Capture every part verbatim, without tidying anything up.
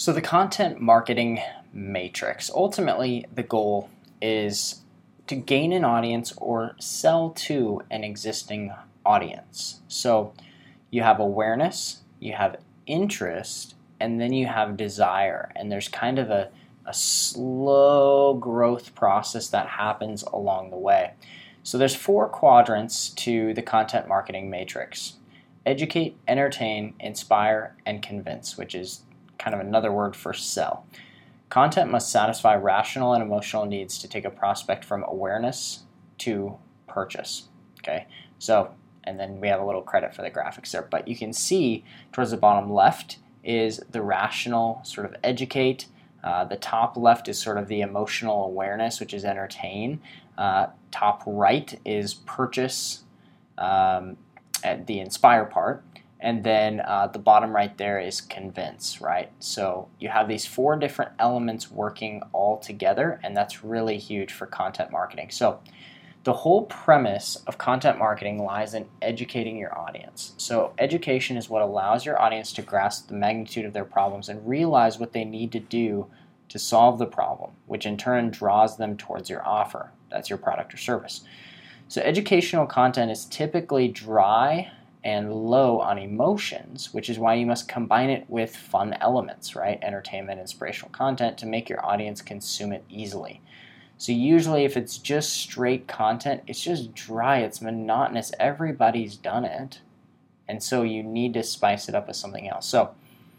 So the content marketing matrix, ultimately the goal is to gain an audience or sell to an existing audience. So you have awareness, you have interest, and then you have desire. And there's kind of a, a slow growth process that happens along the way. So there's four quadrants to the content marketing matrix: educate, entertain, inspire, and convince, which is kind of another word for sell. Content must satisfy rational and emotional needs to take a prospect from awareness to purchase. Okay, so, and then we have a little credit for the graphics there, but you can see towards the bottom left is the rational sort of educate. Uh, the top left is sort of the emotional awareness, which is entertain. Uh, top right is purchase, um, at the inspire part. And then uh, the bottom right there is convince, right? So you have these four different elements working all together, and that's really huge for content marketing. So the whole premise of content marketing lies in educating your audience. So education is what allows your audience to grasp the magnitude of their problems and realize what they need to do to solve the problem, which in turn draws them towards your offer. That's your product or service. So educational content is typically dry and low on emotions, which is why you must combine it with fun elements, right? Entertainment, inspirational content to make your audience consume it easily. So usually if it's just straight content, it's just dry, it's monotonous, everybody's done it. And so you need to spice it up with something else. So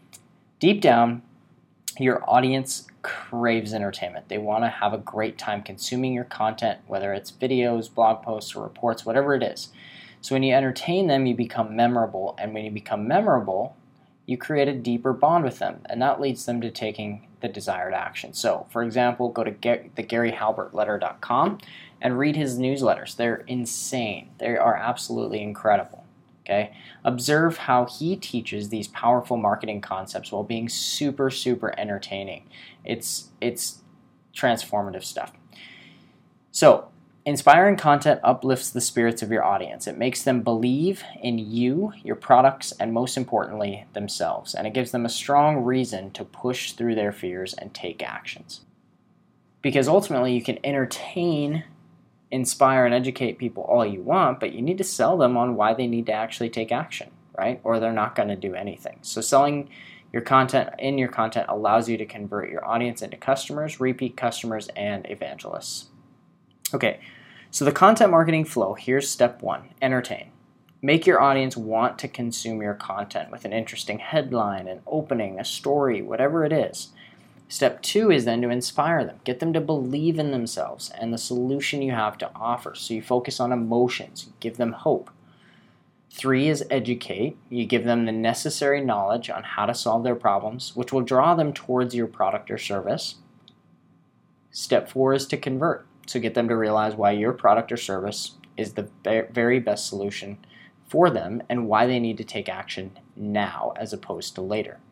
deep down, your audience craves entertainment. They want to have a great time consuming your content, whether it's videos, blog posts, or reports, whatever it is. So when you entertain them, you become memorable, and when you become memorable, you create a deeper bond with them, and that leads them to taking the desired action. So, for example, go to the Gary Halbert letter dot com and read his newsletters. They're insane. They are absolutely incredible. Okay? Observe how he teaches these powerful marketing concepts while being super, super entertaining. It's it's transformative stuff. So, inspiring content uplifts the spirits of your audience. It makes them believe in you, your products, and most importantly, themselves. And it gives them a strong reason to push through their fears and take actions. Because ultimately, you can entertain, inspire, and educate people all you want, but you need to sell them on why they need to actually take action, right? Or they're not going to do anything. So selling your content in your content allows you to convert your audience into customers, repeat customers, and evangelists. Okay, so the content marketing flow, here's step one, entertain. Make your audience want to consume your content with an interesting headline, an opening, a story, whatever it is. Step two is then to inspire them. Get them to believe in themselves and the solution you have to offer. So you focus on emotions, you give them hope. Three is educate. You give them the necessary knowledge on how to solve their problems, which will draw them towards your product or service. Step four is to convert. So get them to realize why your product or service is the very best solution for them and why they need to take action now as opposed to later.